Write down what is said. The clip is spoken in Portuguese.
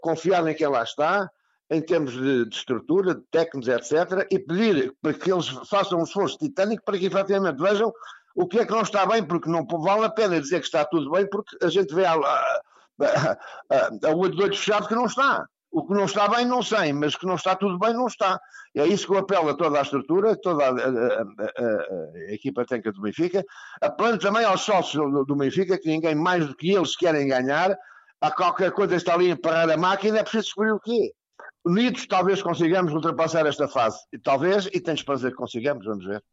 confiar em quem lá está, em termos de estrutura, de técnicos, etc., e pedir para que eles façam um esforço titânico para que efetivamente vejam o que é que não está bem, porque não vale a pena dizer que está tudo bem, porque a gente vê a olho de olhos fechados que não está. O que não está bem, não sei, mas que não está tudo bem, não está. É isso que eu apelo a toda a estrutura, toda a equipa técnica do Benfica, apelo também aos sócios do Benfica, que ninguém mais do que eles querem ganhar. Há qualquer coisa que está ali a parar a máquina, é preciso descobrir o quê. Unidos talvez consigamos ultrapassar esta fase. Talvez, e tenho esperança que consigamos, vamos ver.